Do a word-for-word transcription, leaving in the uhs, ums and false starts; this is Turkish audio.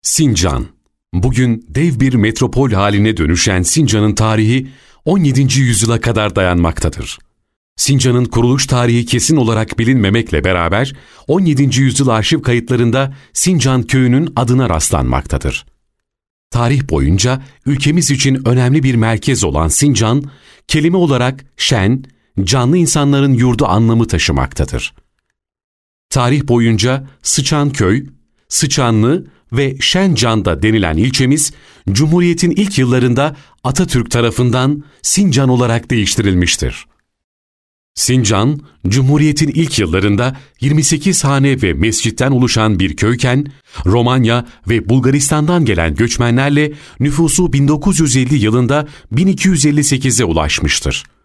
Sincan. Bugün dev bir metropol haline dönüşen Sincan'ın tarihi on yedinci yüzyıla kadar dayanmaktadır. Sincan'ın kuruluş tarihi kesin olarak bilinmemekle beraber on yedinci yüzyıl arşiv kayıtlarında Sincan köyünün adına rastlanmaktadır. Tarih boyunca ülkemiz için önemli bir merkez olan Sincan, kelime olarak şen, canlı insanların yurdu anlamı taşımaktadır. Tarih boyunca Sıçanköy, Sıçanlı ve Şencan'da denilen ilçemiz, Cumhuriyet'in ilk yıllarında Atatürk tarafından Sincan olarak değiştirilmiştir. Sincan, Cumhuriyet'in ilk yıllarında yirmi sekiz hane ve mescitten oluşan bir köyken, Romanya ve Bulgaristan'dan gelen göçmenlerle nüfusu bin dokuz yüz elli yılında bin iki yüz elli sekize ulaşmıştır.